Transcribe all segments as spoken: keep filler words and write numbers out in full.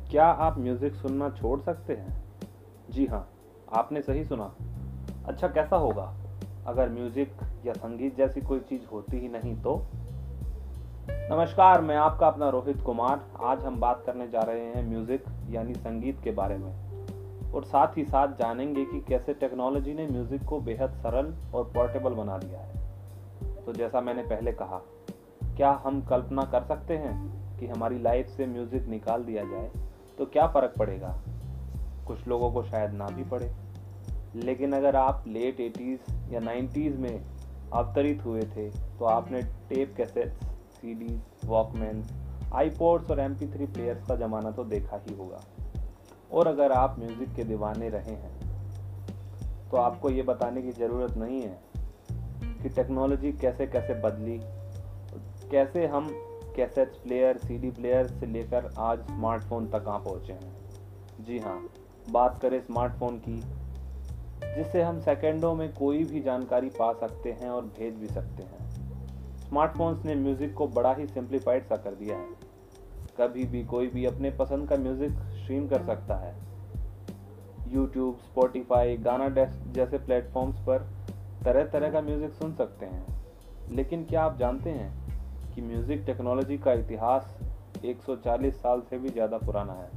क्या आप म्यूज़िक सुनना छोड़ सकते हैं? जी हाँ, आपने सही सुना। अच्छा कैसा होगा अगर म्यूज़िक या संगीत जैसी कोई चीज़ होती ही नहीं तो? नमस्कार, मैं आपका अपना रोहित कुमार। आज हम बात करने जा रहे हैं म्यूज़िक यानी संगीत के बारे में और साथ ही साथ जानेंगे कि कैसे टेक्नोलॉजी ने म्यूज़िक को बेहद सरल और पोर्टेबल बना दिया है। तो जैसा मैंने पहले कहा, क्या हम कल्पना कर सकते हैं कि हमारी लाइफ से म्यूज़िक निकाल दिया जाए तो क्या फ़र्क पड़ेगा? कुछ लोगों को शायद ना भी पड़े, लेकिन अगर आप लेट एटीज़ या नाइन्टीज़ में अवतरित हुए थे तो आपने tape cassettes, CDs, walkman, iPods और एम पी थ्री प्लेयर्स का ज़माना तो देखा ही होगा। और अगर आप म्यूज़िक के दीवाने रहे हैं तो आपको ये बताने की ज़रूरत नहीं है कि टेक्नोलॉजी कैसे कैसे बदली, कैसे हम कैसेट प्लेयर, सीडी प्लेयर से लेकर आज स्मार्टफोन तक आ पहुँचे हैं। जी हाँ, बात करें स्मार्टफोन की, जिससे हम सेकंडों में कोई भी जानकारी पा सकते हैं और भेज भी सकते हैं। स्मार्टफोन्स ने म्यूज़िक को बड़ा ही सिंप्लीफाइड सा कर दिया है। कभी भी कोई भी अपने पसंद का म्यूज़िक स्ट्रीम कर सकता है। यूट्यूब, स्पॉटिफाई, गाना डेस्क जैसे प्लेटफॉर्म्स पर तरह तरह का म्यूज़िक सुन सकते हैं। लेकिन क्या आप जानते हैं कि म्यूज़िक टेक्नोलॉजी का इतिहास एक सौ चालीस साल से भी ज़्यादा पुराना है।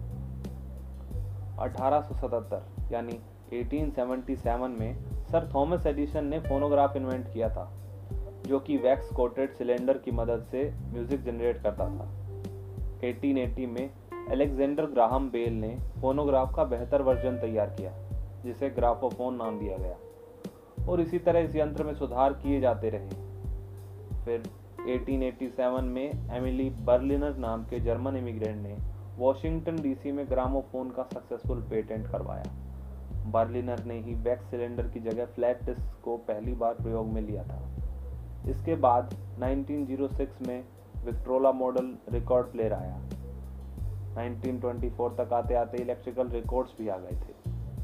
अठारह सौ सतहत्तर यानी अठारह सौ सतहत्तर में सर थॉमस एडिसन ने फोनोग्राफ इन्वेंट किया था, जो कि वैक्स कोटेड सिलेंडर की मदद से म्यूज़िक जनरेट करता था। अठारह सौ अस्सी में अलेक्जेंडर ग्राहम बेल ने फोनोग्राफ का बेहतर वर्जन तैयार किया, जिसे ग्राफोफोन नाम दिया गया, और इसी तरह इस यंत्र में सुधार किए जाते रहे। फिर अठारह सौ सत्तासी में एमिली बर्लिनर नाम के जर्मन इमिग्रेंट ने वॉशिंगटन डीसी में ग्रामोफोन का सक्सेसफुल पेटेंट करवाया। बर्लिनर ने ही वैक्स सिलेंडर की जगह फ्लैट डिस्क को पहली बार प्रयोग में लिया था। इसके बाद उन्नीस सौ छह में विक्ट्रोला मॉडल रिकॉर्ड प्लेयर आया। उन्नीस सौ चौबीस तक आते आते इलेक्ट्रिकल रिकॉर्ड्स भी आ गए थे।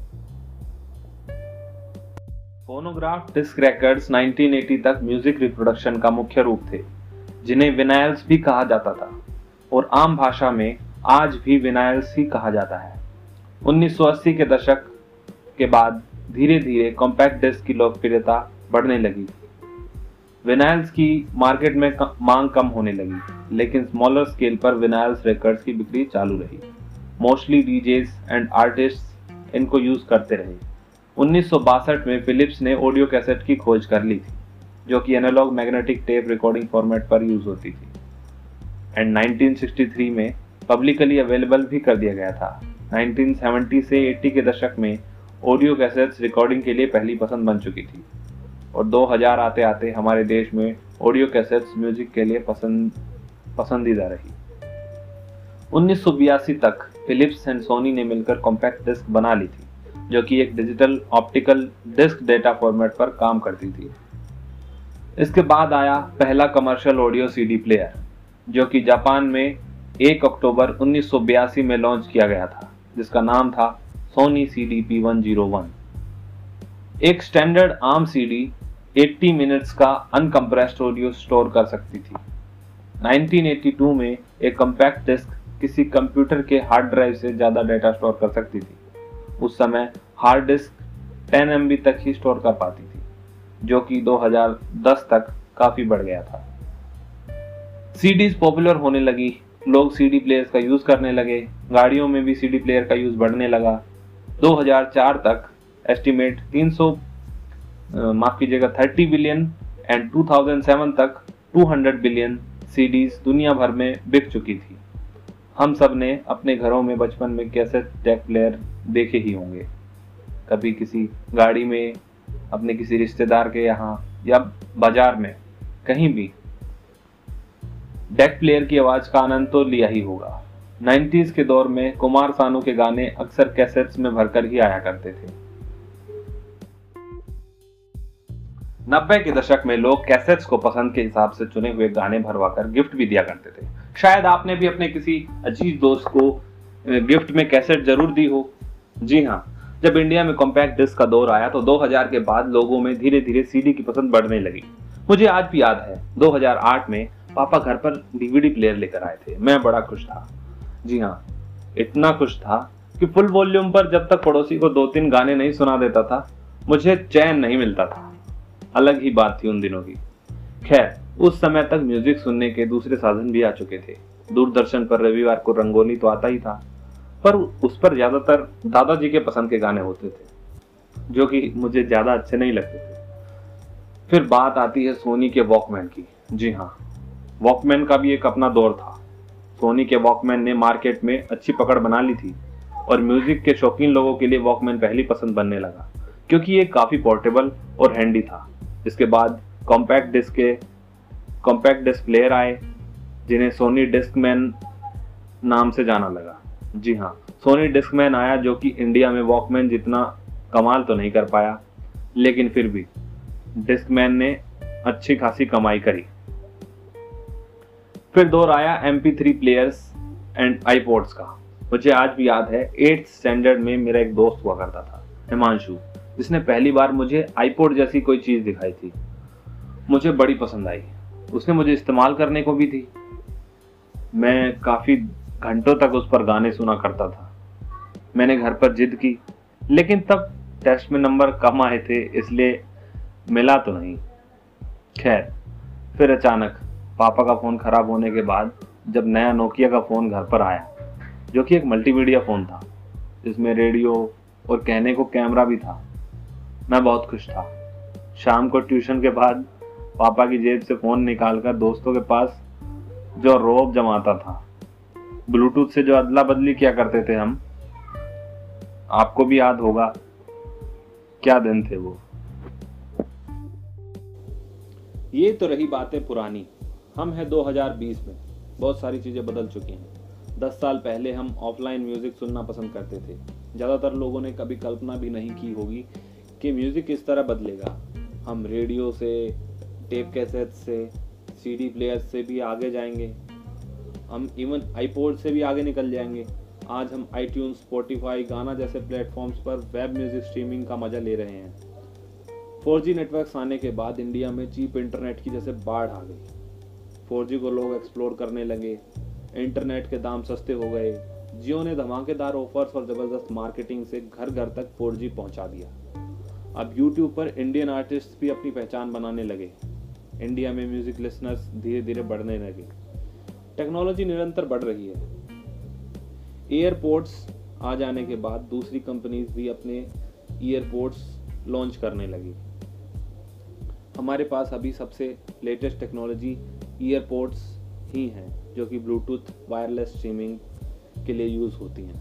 फोनोग्राफ डिस्क रिकॉर्ड्स उन्नीस सौ अस्सी तक म्यूजिक रिप्रोडक्शन का मुख्य रूप थे, जिन्हें विनाइल्स भी कहा जाता था, और आम भाषा में आज भी विनाइल्स ही कहा जाता है। उन्नीस सौ अस्सी के दशक के बाद धीरे धीरे कॉम्पैक्ट डिस्क की लोकप्रियता बढ़ने लगी। विनाइल्स की मार्केट में मांग कम होने लगी, लेकिन स्मॉलर स्केल पर विनाइल्स रिकॉर्ड्स की बिक्री चालू रही। मोस्टली डीजेस एंड आर्टिस्ट इनको यूज करते रहे। उन्नीस सौ बासठ में फिलिप्स ने ऑडियो कैसेट की खोज कर ली थी, जो कि analog magnetic tape recording format पर यूज होती थी, एंड उन्नीस सौ तिरसठ में पब्लिकली अवेलेबल भी कर दिया गया था। उन्नीस सौ सत्तर से अस्सी के दशक में ऑडियो कैसेट्स रिकॉर्डिंग के लिए पहली पसंद बन चुकी थी, और दो हज़ार आते आते हमारे देश में ऑडियो कैसेट्स म्यूजिक के लिए पसंद पसंदीदा रही। उन्नीस सौ बयासी तक फिलिप्स एंड सोनी ने मिलकर कॉम्पैक्ट डिस्क बना ली थी, जो कि एक digital optical disc data format पर काम करती थी। इसके बाद आया पहला कमर्शियल ऑडियो सीडी प्लेयर, जो कि जापान में एक अक्टूबर उन्नीस सौ बयासी में लॉन्च किया गया था, जिसका नाम था Sony C D P one zero one. एक स्टैंडर्ड आर्म सीडी अस्सी मिनट्स का अनकम्प्रेस्ड ऑडियो स्टोर कर सकती थी। उन्नीस सौ बयासी में एक कॉम्पैक्ट डिस्क किसी कंप्यूटर के हार्ड ड्राइव से ज़्यादा डेटा स्टोर कर सकती थी। उस समय हार्ड डिस्क दस एम बी तक ही स्टोर कर पाती थी, जो कि दो हज़ार दस तक काफ़ी बढ़ गया था। सीडीज पॉपुलर होने लगी, लोग सीडी प्लेयर्स का यूज़ करने लगे, गाड़ियों में भी सीडी प्लेयर का यूज़ बढ़ने लगा। दो हज़ार चार तक एस्टिमेट तीन सौ माफ कीजिएगा तीस बिलियन एंड दो हज़ार सात तक दो सौ बिलियन सीडीज दुनिया भर में बिक चुकी थी। हम सब ने अपने घरों में बचपन में कैसेट टेप प्लेयर देखे ही होंगे, कभी किसी गाड़ी में, अपने किसी रिश्तेदार के यहाँ, या बाजार में, कहीं भी डेक प्लेयर की आवाज का आनंद तो लिया ही होगा। नाइन्टीज के दौर में कुमार सानू के गाने अक्सर कैसेट्स में भरकर ही आया करते थे। नब्बे के दशक में लोग कैसेट्स को पसंद के हिसाब से चुने हुए गाने भरवाकर गिफ्ट भी दिया करते थे। शायद आपने भी अपने किसी अजीज दोस्त को गिफ्ट में कैसेट जरूर दी हो। जी हाँ, जब इंडिया में कॉम्पैक्ट डिस्क का दौर आया तो दो हज़ार के बाद लोगों में धीरे धीरे सीडी की पसंद बढ़ने लगी। मुझे आज भी याद है, दो हज़ार आठ में पापा घर पर डीवीडी प्लेयर लेकर आए थे। मैं बड़ा खुश था। जी हाँ, इतना खुश था कि फुल वॉल्यूम पर जब तक पड़ोसी को दो तीन गाने नहीं सुना देता था मुझे चैन नहीं मिलता था। अलग ही बात थी उन दिनों की। खैर, उस समय तक म्यूजिक सुनने के दूसरे साधन भी आ चुके थे। दूरदर्शन पर रविवार को रंगोली तो आता ही था, पर उस पर ज्यादातर दादाजी के पसंद के गाने होते थे, जो कि मुझे ज्यादा अच्छे नहीं लगते थे। फिर बात आती है सोनी के वॉकमैन की। जी हाँ, वॉकमैन का भी एक अपना दौर था। सोनी के वॉकमैन ने मार्केट में अच्छी पकड़ बना ली थी और म्यूजिक के शौकीन लोगों के लिए वॉकमैन पहली पसंद बनने लगा, क्योंकि ये काफी पोर्टेबल और हैंडी था। इसके बाद कॉम्पैक्ट डिस्क के कॉम्पैक्ट डिस्क प्लेयर आए, जिन्हें सोनी डिस्कमैन नाम से जाना लगा। जी हाँ, सोनी डिस्कमैन आया, जो कि इंडिया में वॉकमैन जितना कमाल तो नहीं कर पाया, लेकिन फिर भी डिस्कमैन ने अच्छी खासी कमाई करी। फिर दौर आया M P three players and iPods का। मुझे आज भी याद है, एट्थ स्टैंडर्ड में मेरा एक दोस्त हुआ करता था, हिमांशु, जिसने पहली बार मुझे आईपॉड जैसी कोई चीज दिखाई थी। मुझे बड़ी पसंद आई। उसने मुझे इस्तेमाल करने को भी दी। मैं काफी घंटों तक उस पर गाने सुना करता था। मैंने घर पर जिद की, लेकिन तब टेस्ट में नंबर कम आए थे, इसलिए मिला तो नहीं। खैर, फिर अचानक पापा का फोन खराब होने के बाद जब नया नोकिया का फोन घर पर आया, जो कि एक मल्टीमीडिया फोन था, जिसमें रेडियो और कहने को कैमरा भी था, मैं बहुत खुश था। शाम को ट्यूशन के बाद पापा की जेब से फोन निकालकर दोस्तों के पास जो रौब जमाता था, ब्लूटूथ से जो अदला बदली किया करते थे हम, आपको भी याद होगा। क्या दिन थे वो। ये तो रही बातें पुरानी। हम हैं दो हज़ार बीस में। बहुत सारी चीजें बदल चुकी हैं। दस साल पहले हम ऑफलाइन म्यूजिक सुनना पसंद करते थे। ज्यादातर लोगों ने कभी कल्पना भी नहीं की होगी कि म्यूजिक इस तरह बदलेगा। हम रेडियो से, टेप कैसेट से, सीडी प्लेयर से भी आगे जाएंगे। हम इवन आईपॉड से भी आगे निकल जाएंगे। आज हम आईट्यून्स, स्पॉटिफाई, गाना जैसे प्लेटफॉर्म्स पर वेब म्यूजिक स्ट्रीमिंग का मजा ले रहे हैं। फोर जी नेटवर्क्स आने के बाद इंडिया में चीप इंटरनेट की जैसे बाढ़ आ गई। फोर जी को लोग एक्सप्लोर करने लगे, इंटरनेट के दाम सस्ते हो गए। जियो ने धमाकेदार ऑफर्स और जबरदस्त मार्केटिंग से घर घर तक फोर जी पहुंचा दिया। अब यूट्यूब पर इंडियन आर्टिस्ट भी अपनी पहचान बनाने लगे। इंडिया में म्यूजिक लिसनर्स धीरे धीरे बढ़ने लगे। टेक्नोलॉजी निरंतर बढ़ रही है। एयरपोर्ट्स आ जाने के बाद दूसरी कंपनीज भी अपने एयरपोर्ट्स लॉन्च करने लगी। हमारे पास अभी सबसे लेटेस्ट टेक्नोलॉजी ईयरपोड्स ही हैं, जो कि ब्लूटूथ वायरलेस स्ट्रीमिंग के लिए यूज़ होती हैं।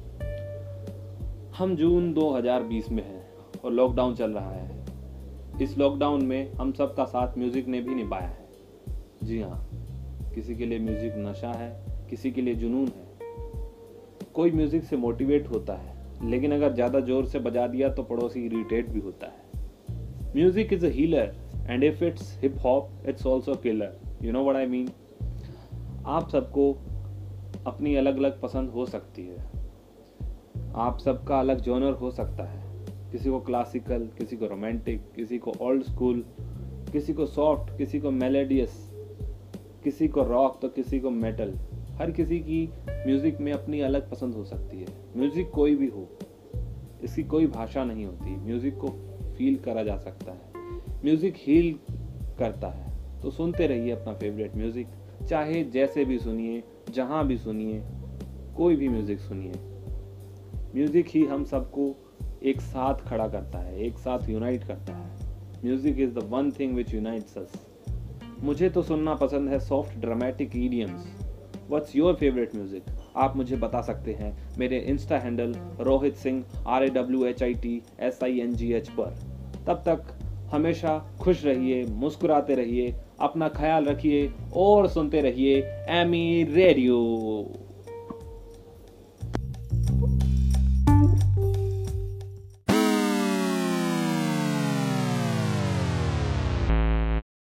हम जून दो हज़ार बीस में हैं और लॉकडाउन चल रहा है। इस लॉकडाउन में हम सब का साथ म्यूज़िक ने भी निभाया है। जी हाँ, किसी के लिए म्यूज़िक नशा है, किसी के लिए जुनून है। कोई म्यूज़िक से मोटिवेट होता है, लेकिन अगर ज़्यादा जोर से बजा दिया तो पड़ोसी इरिटेट भी होता है। Music is a healer and if it's hip hop it's also killer. You know what I mean. आप सबको अपनी अलग अलग पसंद हो सकती है। आप सबका अलग जॉनर हो सकता है। किसी को क्लासिकल, किसी को रोमांटिक, किसी को ओल्ड स्कूल, किसी को सॉफ्ट, किसी को मेलोडियस, किसी को रॉक तो किसी को मेटल। हर किसी की म्यूज़िक में अपनी अलग पसंद हो सकती है। म्यूज़िक कोई भी हो, इसकी कोई भाषा नहीं होती। म्यूज़िक को फील करा जा सकता है। म्यूज़िक हील करता है। तो सुनते रहिए अपना फेवरेट म्यूज़िक, चाहे जैसे भी सुनिए, जहाँ भी सुनिए, कोई भी म्यूज़िक सुनिए। म्यूज़िक ही हम सबको एक साथ खड़ा करता है, एक साथ यूनाइट करता है। Music is the one thing which unites us. मुझे तो सुनना पसंद है soft dramatic idioms. What's your favourite music? आप मुझे बता सकते हैं मेरे insta handle Rohit Singh R A W H I T S I N G H पर। तब तक हमेशा खुश रहिए, मुस्कुराते रहिए, अपना ख्याल रखिए और सुनते रहिए एमी रेडियो।